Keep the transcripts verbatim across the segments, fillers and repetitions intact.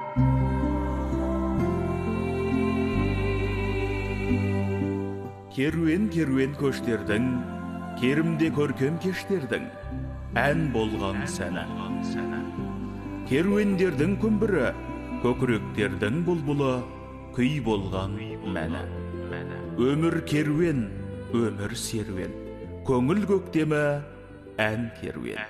Керуен-керуен көштердің, керімде көркем кештердің, ән болған сәні. Керуендердің күмбірі, көкіректердің бұлбұлы, күй болған мәні. Өмір керуен, өмір серуен, көңіл көктемі, ән керуен.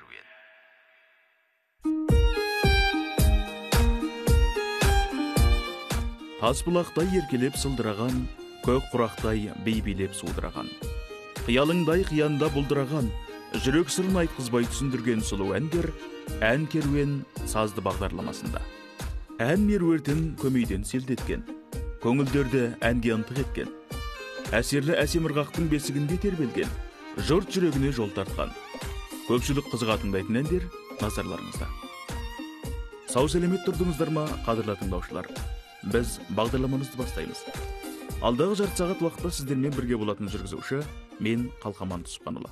Тасбұлақтай еркелеп сылдыраған, көк құрақтай бейбелеп судыраған. Қиялыңдай қиянда бұлдыраған, жүрек сырын айтқызбай түсіндірген сұлу әндер ән керуен сазды бағдарламасында. Ән меруертін көмейден селдеткен, көңілдерді әнге ынтық еткен. Әсерлі әсем ырғақтың бесігінде тербелген, жұрт жүрегіне жол тартқан. Көпшілік қызыға тыңдайтын әндер назарларыңызда. Сау сәлемет тұрдыңыздар ма, қадірлі тыңдаушылар? Біз бағдарламамызды бастаймыз. Алдағы жарты сағат уақытта сіздермен бірге болатын жүргізуші мен Қалқаман Түсіпханұлы.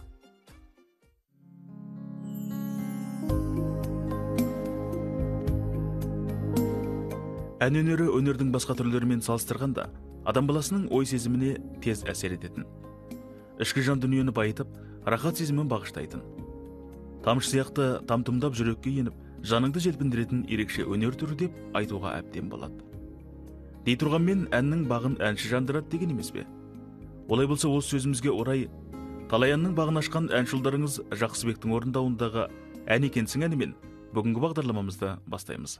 Ән өнері өнердің басқа түрлерімен салыстырғанда адам баласының ой сезіміне тез әсер ететін. Ішкі жан дүниені байытып, рахат сезімін бағыштайтын. Тамшы сияқты тамтымдап жүрекке еніп, жаныңды желпіндіретін ерекше өнер түрі деп айтуға әбден болады. Дей тұрғанмен әннің бағын әнші жандырады деген емес пе? Олай болса осы сөзімізге орай, талай әннің бағын ашқан әншілдарыңыз Жақсыбектің орындауындағы ән екенсің әнімен бүгінгі бағдарламамызды бастаймыз.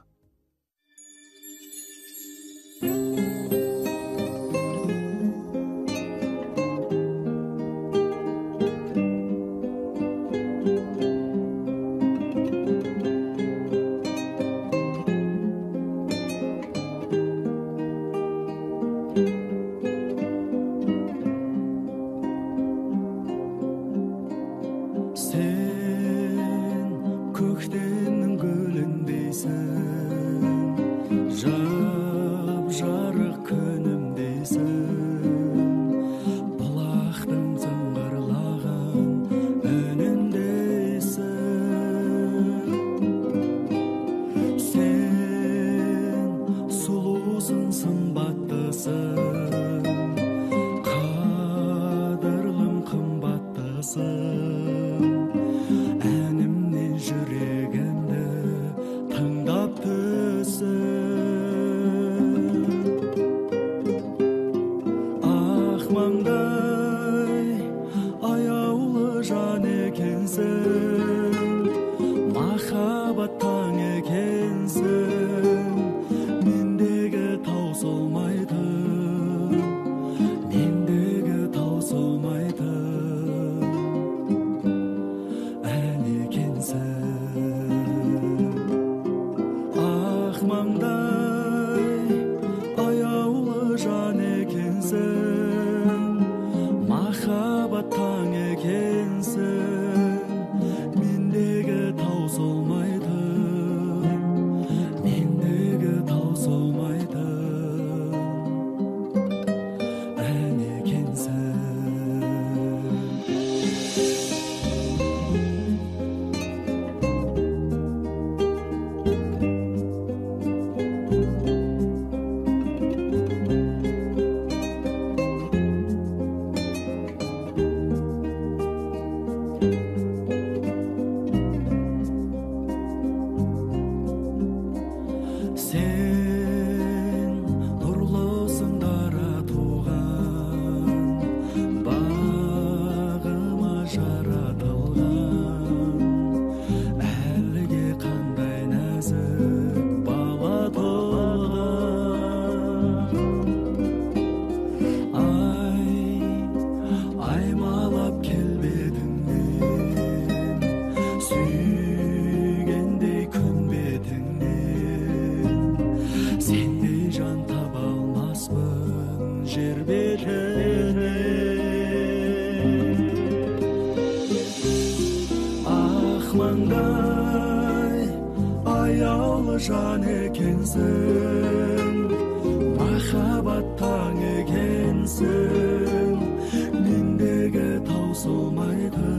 жан екенсің, махаббаттан екенсің, мендегі таусылмайды,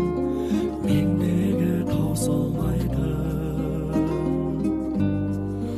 мендегі таусылмайды.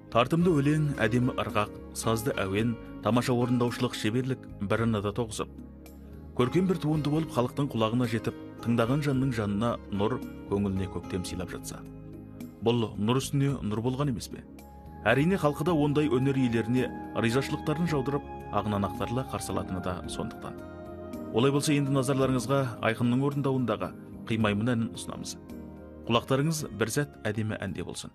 Тартымды өлең, әдемі ырғақ, сазды әуен, тамаша орындаушылық шеберлік бір арнада тоғысып, көркем бір туынды болып халықтың құлағына жетіп, тыңдаған жанның жанына нұр, көңіліне көктем сыйлап жатса. Бұл нұр үстіне нұр болған емес пе? Әрине халқы да ондай өнер иелеріне ризашылықтарын жаудырып, ағынан ақтарыла қарсы алатыны да сондықтан. Олай болса, енді назарларыңызға Айқынның орындауындағы Қимаймын әнін ұсынамыз. Құлақтарыңыз бір сәт әдемі әнде болсын.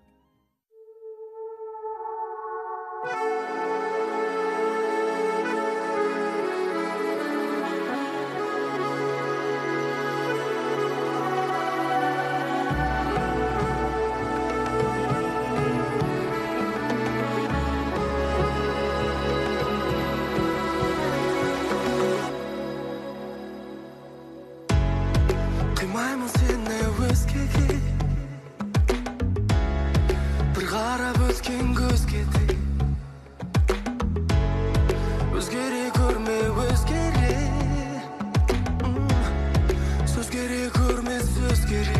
Қимаймын сені өзгеге, бір қарап өткен көзге де. Өзгере көрме, өзгере, сөзгере көрме, сөзгере.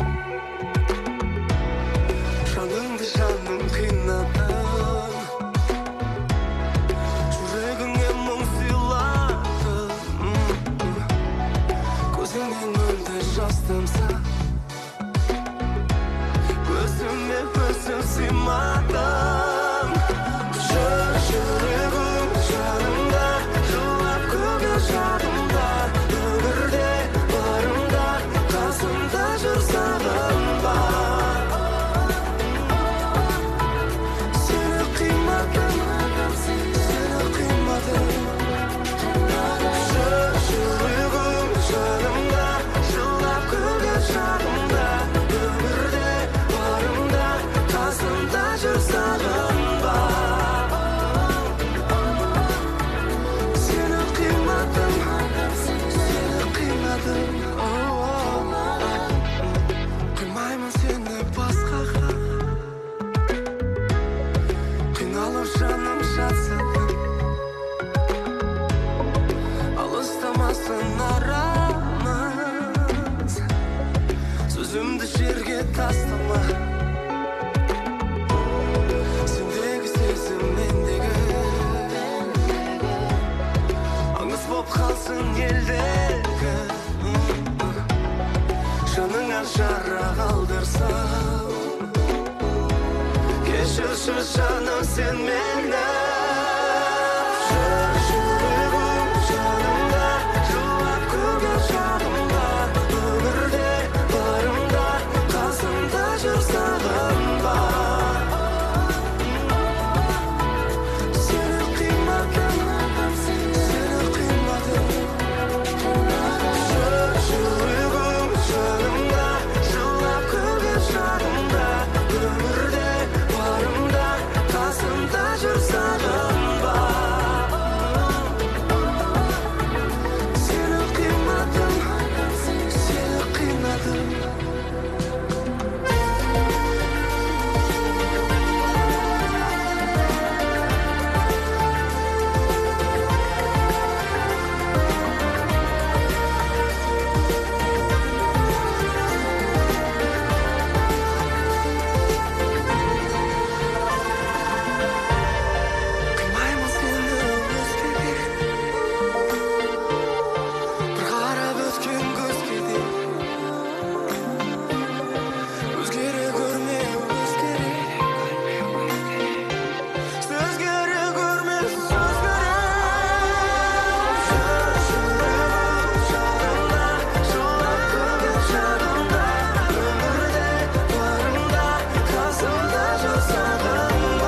Жаныңды жаным қинадың, жүрегіңе мұң сыйладың. Көзіңнен мөлдір жас тамса, көзіме өзім сыймадым. Жүр жүрегім жанымда, жылап көге жағымда, өмірде барымда, қасымда жүр сағынба. Сені қимадым, сені қимадым. Жүр жүрегім жанымда, жылап көге жағымда, өмірде барымда, қасымда жүр сағынба. Сені қимадым, сені қимадым. Қимаймын сені басқаға, қиналып жаным жатса да, алыстамасын арамыз, сөзімді жерге тастама. Сендегі сезім мендегі, аңыз боп қалсын елдегі. Жаныңа жара қалдырсам, кешірші жаным сен мені. Жүр жүрегім жанымда, жылап көге жағымда, өмірде барымда, қасымда жүр сағынба. Сені қимадым, сені қимадым. Жүр жүрегім жанымда, жылап көге жағымда, өмірде барымда, қасымда жүр сағынба. Сені қимадым, сені қимадым. Қимаймын сені өзгеге, бір қарап өткен көзге де. Өзгере көрме, өзгере, сөзгере көрме, сөзгере. Жүр жүрегім жанымда, жылап көге жағымда, өмірде барымда, қасымда жүр сағынба.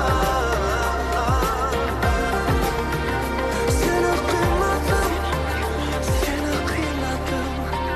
Сені қимадым, сені қимадым.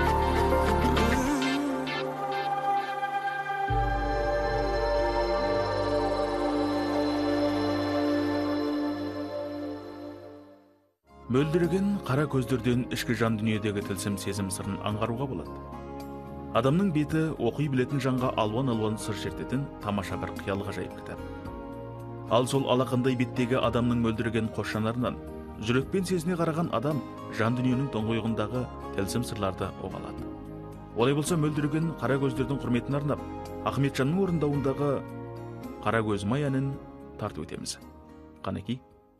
Мөлдіреген қара көздерден ішкі жан дүниедегі тылсым сезім сырын аңғаруға болады. Адамның беті оқи білетін жанға алуан-алуан сыр шертетін тамаша бір қиял ғажайып кітап. Ал сол алақандай беттегі адамның мөлдіреген қос жанарынан жүрекпен сезіне қараған адам жан дүниенің тұңғиығындағы тылсым сырларды оға алады. Олай болса, мөлдіреген қара көздердің құрметіне арнап, Ахметжанның орындауындағы Қара көзім ай әнін тартып өтеміз. Қанекей.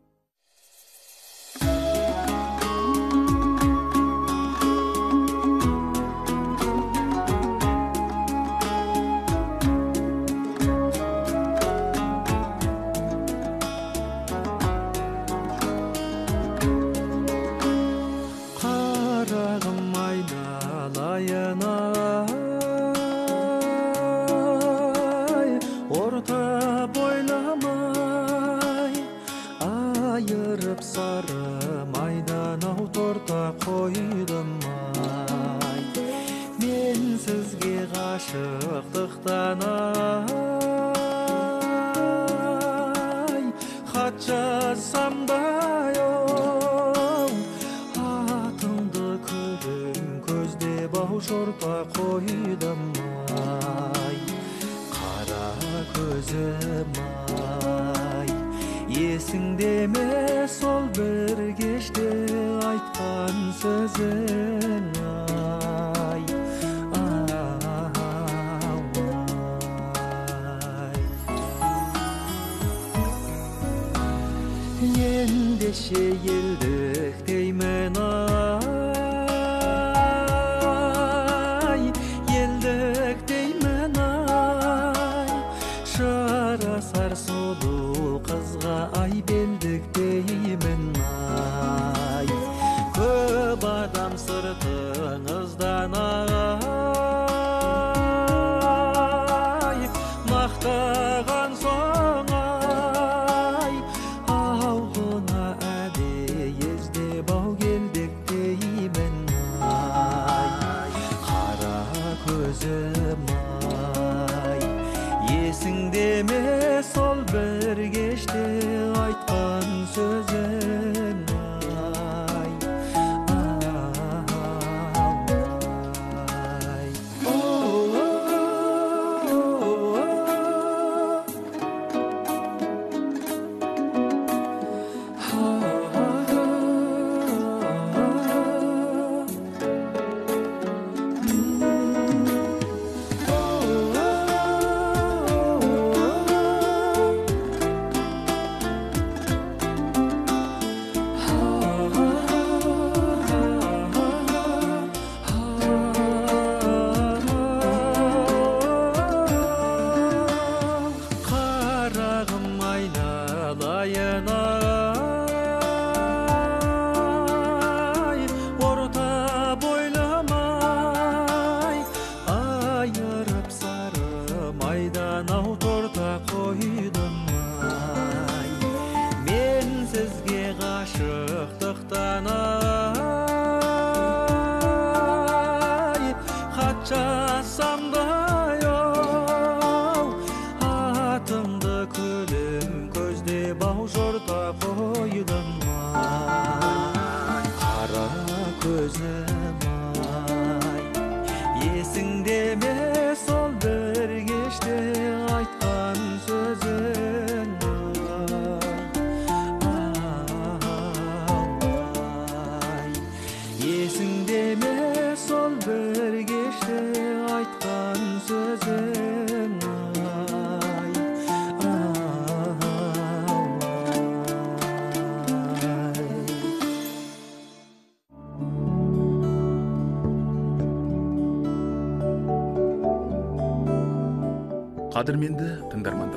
Қадірменді тыңдармандар,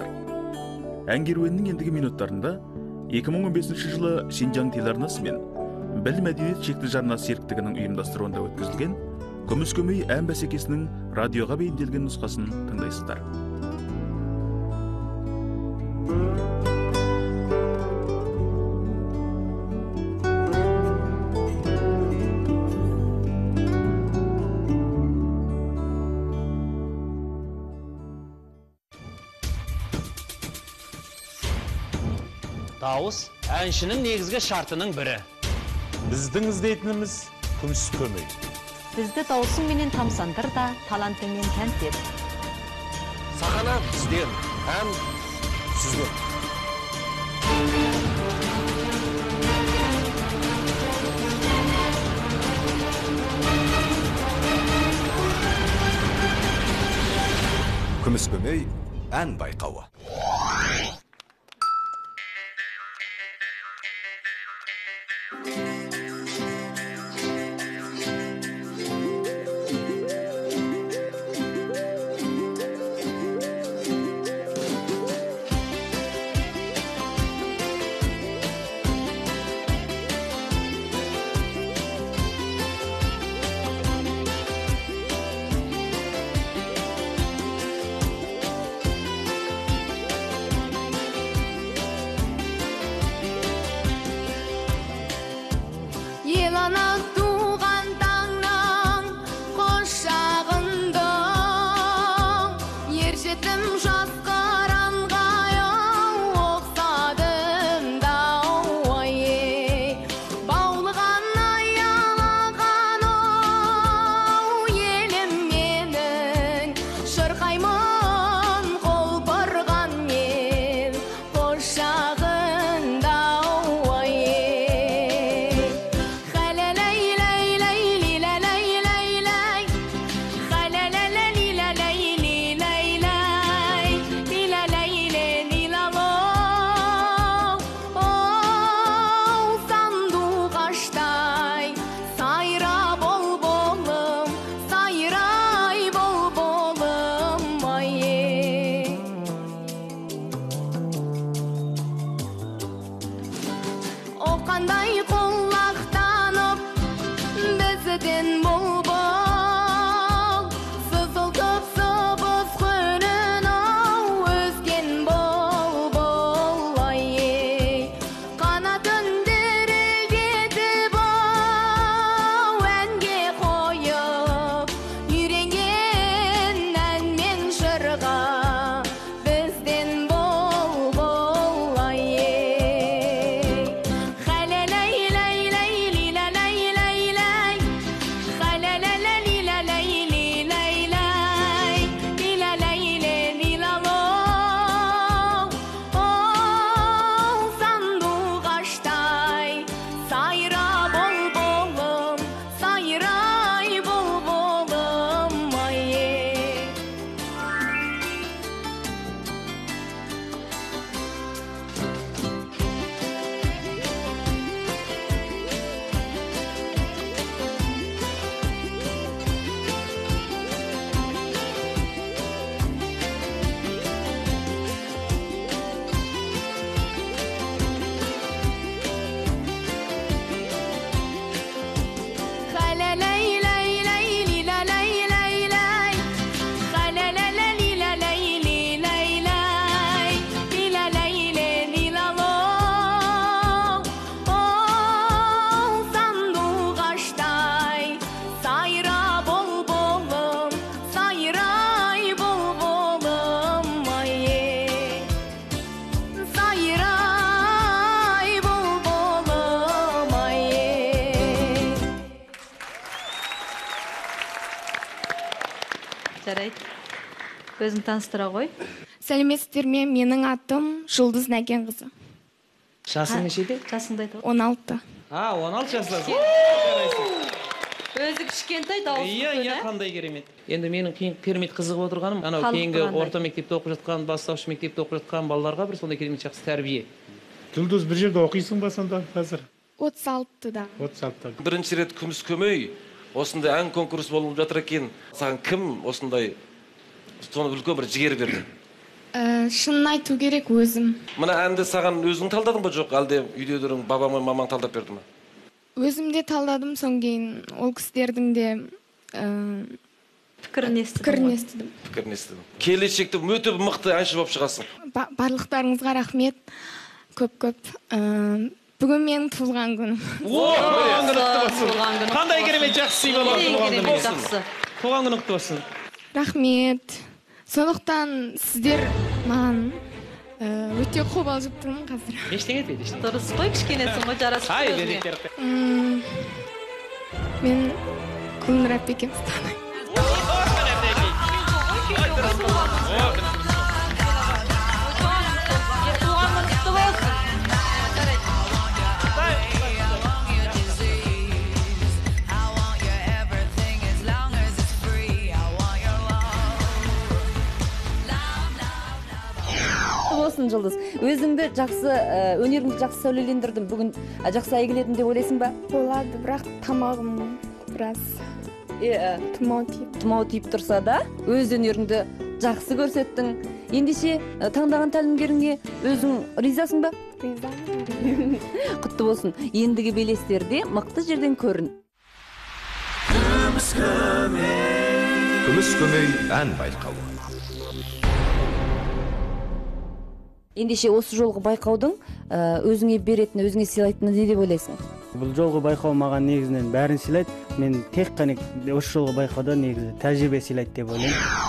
әңгеруеннің ендігі минуттарында екі мың он бесінші жылы Шинжаң телеарнасы мен Білім мәдениет шекті жарнама серіктігінің ұйымдастыруында өткізілген Күміс көмей ән бәсекесінің радиоға бейімделген нұсқасын тыңдайсыздар. Дауыс әншінің негізгі шартының бірі. Біздің іздейтініміз күміс көмей. Бізді дауысың менен тамсандыр да, талантыңмен тәнтет. Сахана бізден, ән сізден. Күміс көмей ән байқауы. Ана туған таңның құшағында ер жетім жас қаранғайы оқсадым да ой баулыған аялаған оу елім менің шырқаймын қолпырған ел құшағында ой хәләләй ләй ләй лиләләй ләй ләй хәләләләй лиләләй лиләй ләй лиләләй лиләләй оу сандуғаштай сайра бұлбұлым сайрай бұлбұлым ой о қандай құлақтанып бізден бұлбұл сызылтып сыбыс күнін ау өскен бұлбұл ай қанатын дірілдетіп ау әнге қойып үйренген ән мен жырға бізден бұлбұл ай хәләләй ләй ләй лиләләй ләй ләй хәләләләй лиләләй лиләй ләй лиләләй лиләләй оу сандуғаштай сайра бұлбұлым сайрай бұлбұлым ай хәләләй ләй ләй лиләләй ләй ләй хәләләләй лиләләй лиләй ләй лиләләй лиләләй оу сандуғаштай сайра бұлбұлым сайрай бұлбұлым ай сайрай бұлбұлым ай Жарайды. Өзің таныстыра ғой. сәлеметсіздер ме менің атым Жұлдыз Нәкенқызы Жасың нешеде? Жасыңды айт. он алты А, он алты жассың. Өзі кішкентай дауысы. Иә, иә, қандай керемет. Енді менің кейін керемет қызығып отырғаным, анау Халық кейінгі қандай? орта мектепте оқып жатқан, бастауыш мектепте оқып жатқан балаларға бір сондай керемет жақсы тәрбие. Жұлдыз, бір жерде оқисың ба сонда қазір? отыз алтыда отыз алтыда. Бірінші рет күміс көмей осындай ән конкурс болып жатыр екен. Саған кім осындай соны үлкен бір жігер берді? Ә, шынын айту керек өзім Мына әнді саған өзің талдадың ба жоқ, әлде үйдегілерің бабаң мен мамаң талдап берді ме? өзім де талдадым содан кейін ол кісілердің де ә, Пікірін естідім. пікірін естідім Пікірін естідім. Келешекте өте мықты әнші болып шығасың. Ба- барлықтарыңызға рахмет көп-көп ә, бүгін менің туылған күнім Қандай керемет жақсы сый болады туған Керемет күніңіз. жақсы. Туған күнің құтты болсын. рахмет сондықтан сіздер маған ә, өте қобалжып тұрмын қазір Ештеңе етпейді, ештеңе. Дұрыс қой, кішкенесің ғой, жарасып Ай, тұр өзіңе. берекелі. М, мен Гүлнұр әпкемізді танымын болсын Жұлдыз. Өзіңді жақсы, ә, өнеріңді жақсы сәулелендірдім. Бүгін ә, жақсы әйгіледім деп ойлайсың ба? болады бірақ тамағым біраз Е, ә, тұмау тиіп тұмау тиіп тұрса да, өз өнеріңді жақсы көрсеттің. Ендеше ә, таңдаған тәлімгеріңе өзің ризасың ба? ризамын Құтты болсын. Ендігі белестерде мықты жерден көрін. Күміс көмей ән байқауы. Ендеше осы жолғы байқаудың ә, өзіңе беретіні, өзіңе сыйлайтыны не деп ойлайсың? Бұл жолғы байқау маған негізінен бәрін сыйлайды. Мен тек қана осы жолғы байқауда негізі тәжірибе сыйлайды деп ойлаймын.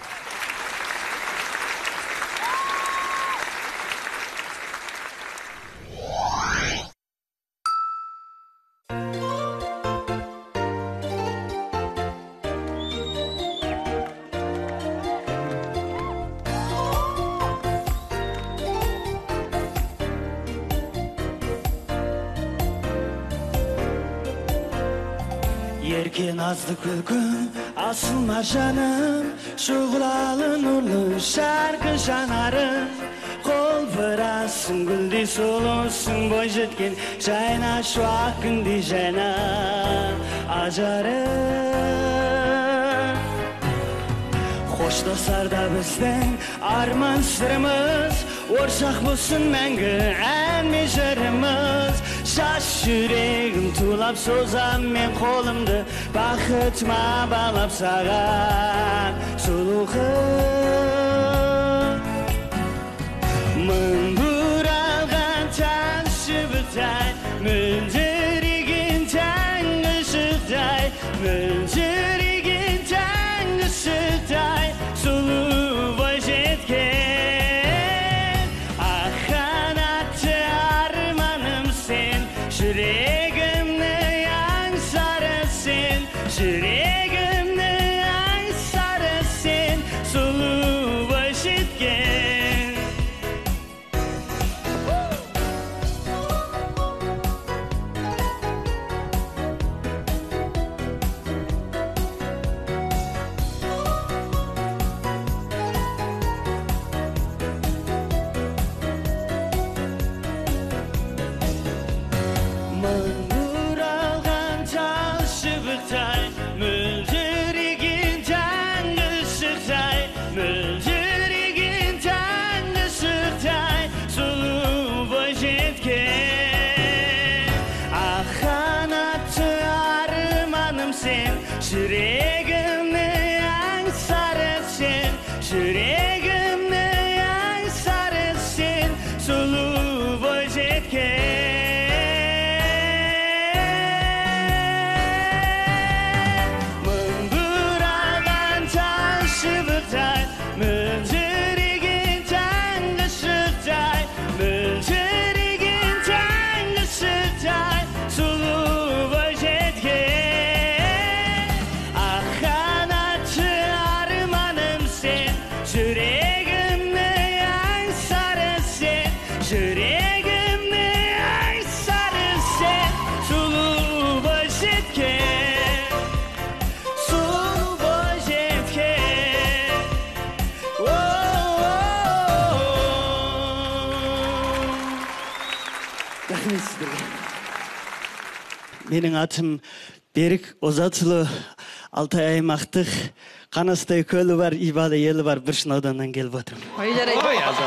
Ерке назды күлкің, асылма жаным, шұғылалы нұрлы шарқы жанарың. Қол бірасың гүлдей солысың, бой жеткен жайна шуақ күндей жайна ажарың. Қоштасарда біздің арман сырымыз, оршақ болсын мәңгі ән мен жырымыз. Шаш жүрегім тулап созам мен қолымды, бақытыма балап саған сұлу қыз. Мың бұралған таң шыбықтай, мөлдіреген таңғы шықтай, мөлдіреген таңғы шықтай, сұлу бой жеткен. Ақ қанатты арманым сен, жүрегімді аңсары сен, жүрегімді аңсары сен, сұлу бой жеткен. Жүрегімді аңсары сен, жүрегімді аңсары сен, сұлу бой жеткен. Мың бұралған таң шыбықтай, мөлдіреген таңғы шықтай, мөлдіреген таңғы шықтай, сұлу бой жеткен. Жүрегімді аңсары сен, жүрегімді аңсары сен, сұлу бой жеткен, сұлу бой жеткен. Рахмет сіздерге. Менің атым Берік Озатұлы, Алтай аймақтық Қанастай көлі бар, Ибада елі бар, Біршін ауданынан келіп отырмын. Ой, жарайды.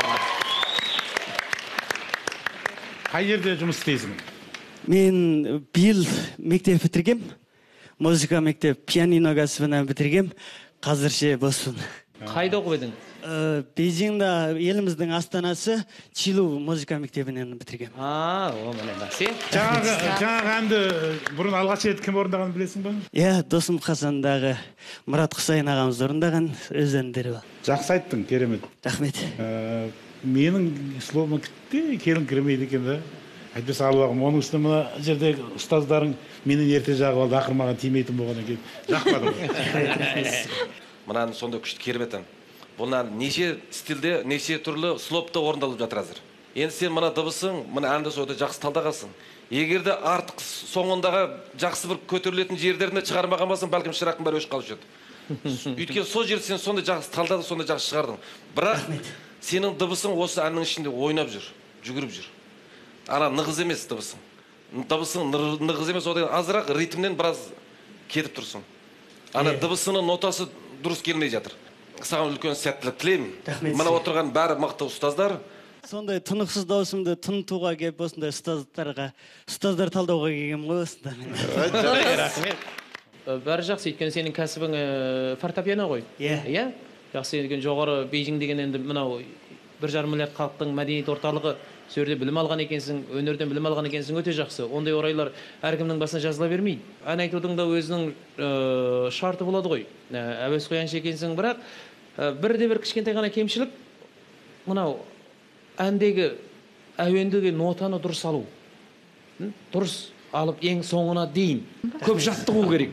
Қай жерде жұмыс істейсің? Мен биыл мектеп бітіргем, музыка мектеп, пианино кәсібінен бітіргем, қазірше боспын. Қайда оқып едің? Бейжіңде еліміздің астанасы Чилу музыка мектебінен бітіргем. А, о, міне бәсе. Жаңағы әнді бұрын алғаш рет кім орындағанын білесің ба? Иә, досым Хасандағы Мұрат Құсайын ағамыз орындаған өз әндері бар. Жақсы айттың, керемет. Рахмет. Менің словыма кітте келін кірмейді екен да. Әйтпесе алуағым, оның үстіне мына жердегі ұстаздарың менен ерте жағып алды, ақыр маған тимейтін болғаннан кейін жақпадым. Мынаны сонда күшті керемет ән. Бұнан неше стилде, неше түрлі слопта орындалып жатыр әзір. Енді сен мына дыбысың, мына әнді сойда жақсы талдағасың. Егерде артық соңындағы жақсы бір көтерілетін жердеріне шығармаған басың, бәлкім шырақтың бәрі өшіп қалып жүреді. Өйткені сол жерді сен сонда жақсы талдадың, сонда жақсы шығардың. Бірақ сенің дыбысың осы әннің ішінде ойнап жүр, жүгіріп жүр. Ана нығыз емес дыбысың. Дыбысың нығыз емес, одан азырақ ритмнен біраз кетіп тұрсың. Ана дыбысының нотасы дұрыс келмей жатыр. Саған үлкен сәттілік тілеймін. Мына отырған бәрі мықты ұстаздар. Сондай тұнықсыз даусымды тұнытуға келіп, осындай ұстаздарға, ұстаздар талдауға келгем ғой осында. Рахмет. Бәрі жақсы, өйткені сенің кәсібің фортепиано ғой. Иә. Жақсы, өйткені жоғары Бейжің деген енді мынау бір жарым миллиард халықтың мәдениет орталығы Сол жерде білім алған екенсің, өнерден білім алған екенсің, өте жақсы. Ондай орайлар әркімнің басына жазыла бермейді. Ән айтудың да өзінің ә, шарты болады ғой. Әуес қояншы екенсің, бірақ ә, бірде бір кішкентай ғана кемшілік, мынау әндегі әуендегі нотаны дұрыс алу. Дұрыс алып ең соңына дейін көп жаттығу керек.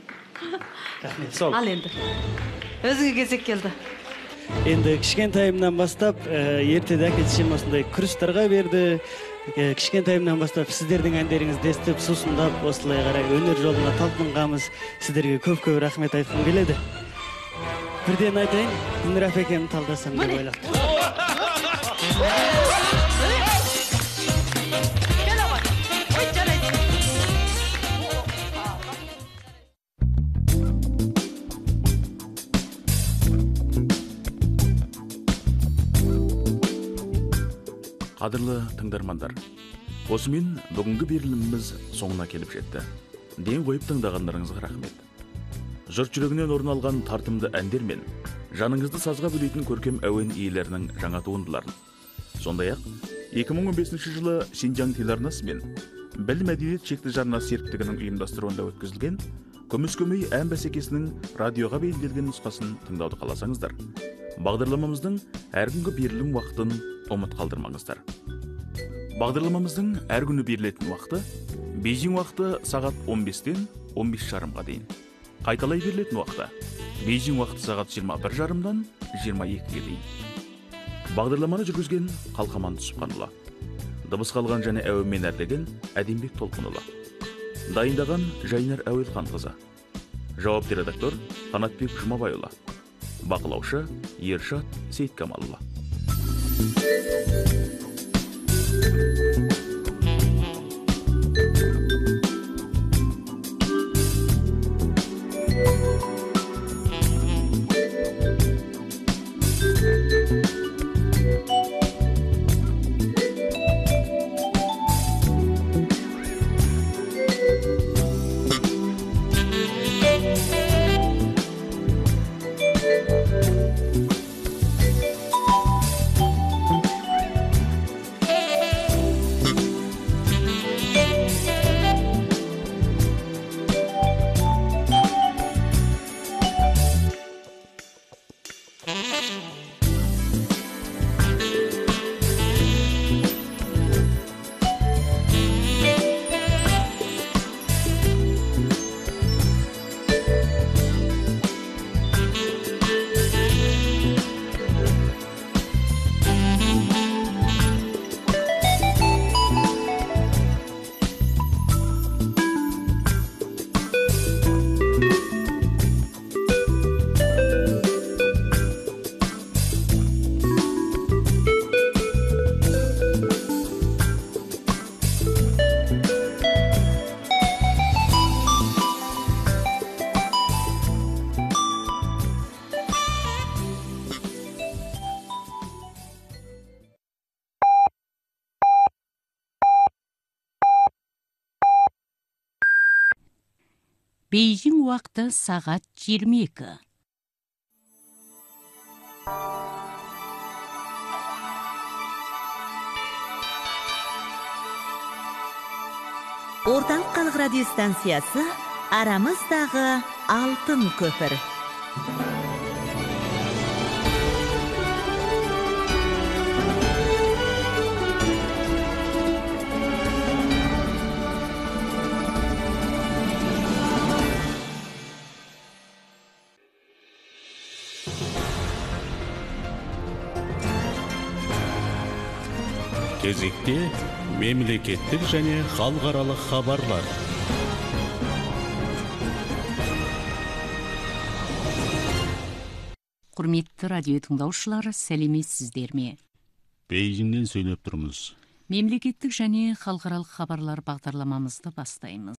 Ал енді. Өзіңе кезек келді. Енді кішкентайымнан бастап ертеде әкетшем осындай күрістарға берді. Кішкентайымнан бастап сіздердің әндеріңізді естіп, сусындап, осылай қарай өнер жолына талпынғанбыз. Сіздерге көп-көп рахмет айтқым келеді. Бірден айтайын, Гүлнұр апекемді талдасам деп ойлап. Қадірлі тыңдармандар, осымен бүгінгі беріліміміз соңына келіп жетті. Ден қойып тыңдағандарыңызға рахмет. Жұрт жүрегінен орын алған тартымды әндер мен жаныңызды сазға бөлейтін көркем әуен иелерінің жаңа туындыларын. Сондай-ақ, екі мың он бесінші жылы Шинжаң телеарнасы мен Білім мәдениет шекті жарна серіктігінің ұйымдастыруында өткізілген Күміс көмей ән бәсекесінің радиоға бейімделген нұсқасын тыңдауды қаласаңыздар, бағдарламамыздың әр күнгі берілім уақытын ұмыт қалдырмаңыздар. Бағдарламамыздың әр күні берілетін уақыты Бейжің уақыты сағат он бестен он бес жарымға дейін. Қайталай берілетін уақыты Бейжің уақыты сағат жиырма бір жарымдан жиырма екіге дейін. Бағдарламаны жүргізген Қалқаман Түсіпханұлы, дыбыс қалған және әуенмен әрлеген Әдембек Толқынұлы, дайындаған Жайнар Әуелханқызы, жауапты редактор Қанатбек Жұмабайұлы, бақылаушы Ершат Сейткамалұлы. Бейжің уақыты сағат жиырма екі. Орталық халық радиостанциясы арамыздағы алтын көпір. Кезекте мемлекеттік және халықаралық хабарлар. Құрметті радио тыңдаушылар, сәлеметсіздер ме? Бейжіңнен сөйлеп тұрмыз. Мемлекеттік және халықаралық хабарлар бағдарламамызды бастаймыз.